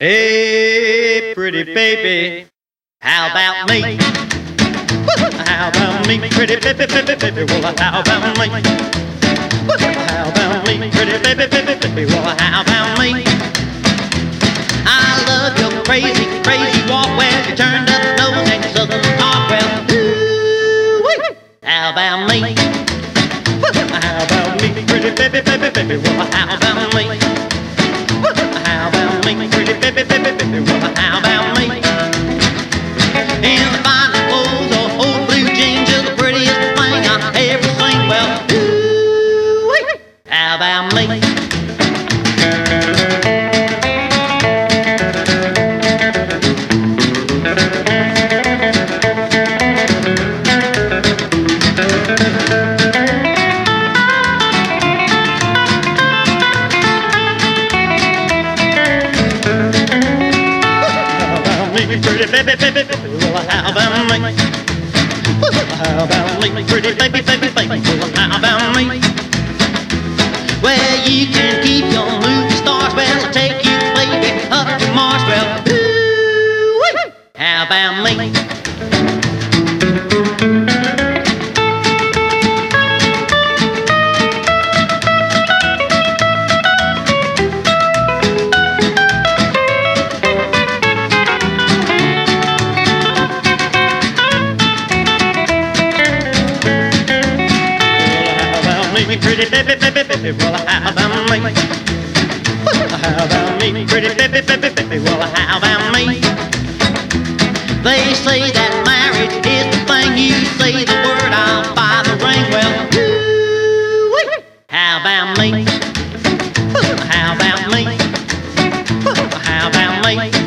Hey, pretty baby, how about me? How about me, pretty baby, baby, baby? Well, how about me? How about me, pretty baby, baby, baby? Well, how about me? I love your crazy, crazy walk where you turned up nose and southern talk. Well, ooh, how about me? How about me, pretty baby, baby, baby? Well, how about me? How about me, pretty baby, baby, baby? Well, how about me? In the finest clothes or old blue jeans, you're the prettiest thing I ever seen. Well, ooh, how about me? Pretty baby, baby, baby, well, how about me? How about me, pretty baby, baby, baby, well, how about me? Well, you can keep your movie stars, well, I'll take you, baby, up to Mars, well, ooh, how about me? Pretty baby, baby, baby, well, how about me? How about me, pretty baby, baby, baby, well, how about me? They say that marriage is the thing, you say the word, I'll buy the ring, well, ooh, how about me? How about me? How about me?